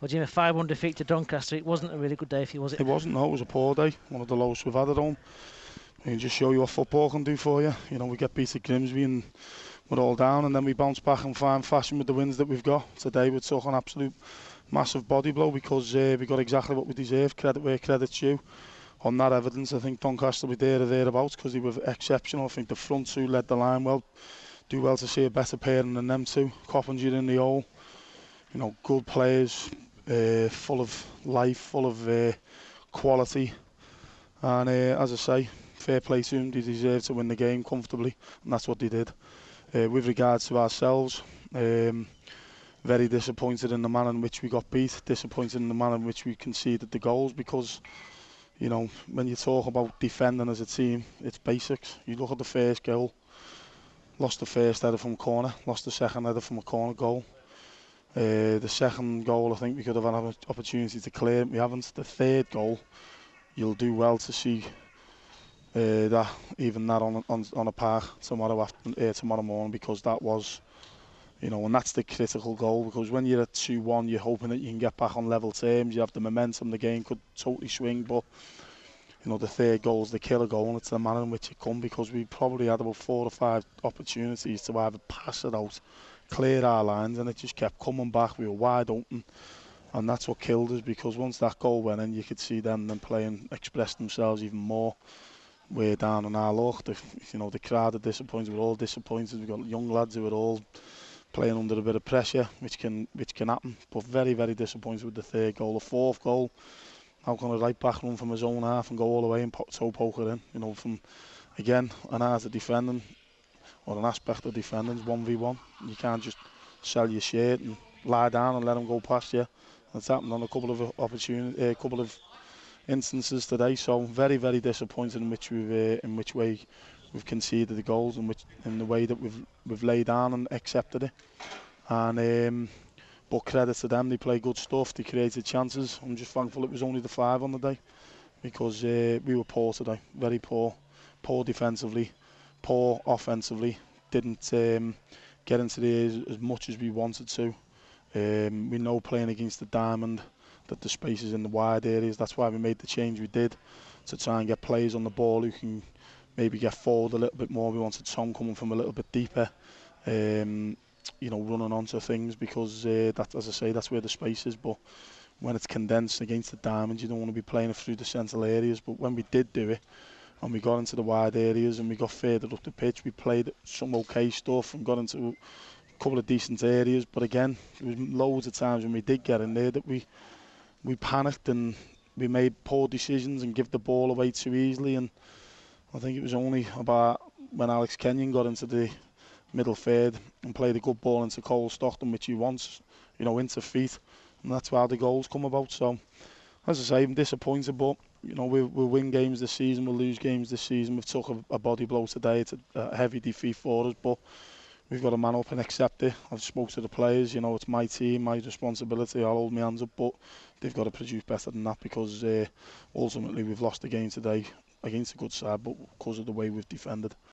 Well, Jim, a 5-1 defeat to Doncaster. It wasn't a really good day for you, was it? It wasn't, no, it was a poor day. One of the lowest we've had at home. And just show you what football can do for you. You know, we get beat at Grimsby and we're all down, and then we bounce back in fine fashion with the wins that we've got. Today we took an absolute massive body blow because we got exactly what we deserved. Credit where credit's due. On that evidence, I think Doncaster will be there or thereabouts because they were exceptional. I think the front two led the line well. Do well to see a better pairing than them two. Coppinger in the hole. You know, good players, full of life, full of quality. And as I say, fair play to them. They deserve to win the game comfortably, and that's what they did. With regards to ourselves, very disappointed in the manner in which we got beat. Disappointed in the manner in which we conceded the goals because, you know, when you talk about defending as a team, it's basics. You look at the first goal, lost the first header from a corner, lost the second header from a corner goal. The second goal, I think we could have had an opportunity to clear it. We haven't. The third goal, you'll do well to see that on a park tomorrow morning, because that was, you know, and that's the critical goal, because when you're at 2-1, you're hoping that you can get back on level terms. You have the momentum, the game could totally swing, but you know, the third goal is the killer goal, and it's the manner in which it come, because we probably had about 4 or 5 opportunities to either pass it out, clear our lines, and it just kept coming back. We were wide open, and that's what killed us, because once that goal went in, you could see them playing, express themselves even more. We're down on our luck. You know, the crowd are disappointed. We're all disappointed. We've got young lads who are all playing under a bit of pressure, which can happen. But very, very disappointed with the third goal. The fourth goal, how can a right back run from his own half and go all the way and toe poke it in? You know, from again, an art of defending, or an aspect of defending, is 1v1. You can't just sell your shirt and lie down and let them go past you. That's happened on a couple of instances today. So very, very disappointed in which way we've conceded the goals, and in the way that we've laid down and accepted it. And but credit to them, they play good stuff, they created chances. I'm just thankful it was only the 5 on the day, because we were poor today, very poor. Poor defensively, poor offensively, didn't get into the areas as much as we wanted to. We know playing against the Diamond that the spaces in the wide areas, that's why we made the change we did, to try and get players on the ball who can maybe get forward a little bit more. We wanted Tom coming from a little bit deeper, you know, running onto things, because that, as I say, that's where the space is. But when it's condensed against the Diamonds, you don't want to be playing it through the central areas. But when we did do it, and we got into the wide areas and we got further up the pitch, we played some okay stuff and got into a couple of decent areas. But again, there was loads of times when we did get in there that we panicked and we made poor decisions and give the ball away too easily. And I think it was only about when Alex Kenyon got into the middle third and played a good ball into Cole Stockton, which he wants, you know, into feet, and that's how the goals come about. So, as I say, I'm disappointed, but you know, we'll win games this season, we'll lose games this season. We've took a body blow today. It's a heavy defeat for us, but we've got to man up and accept it. I've spoke to the players, you know, it's my team, my responsibility. I'll hold my hands up, but they've got to produce better than that, because ultimately we've lost the game today against a good side, but because of the way we've defended.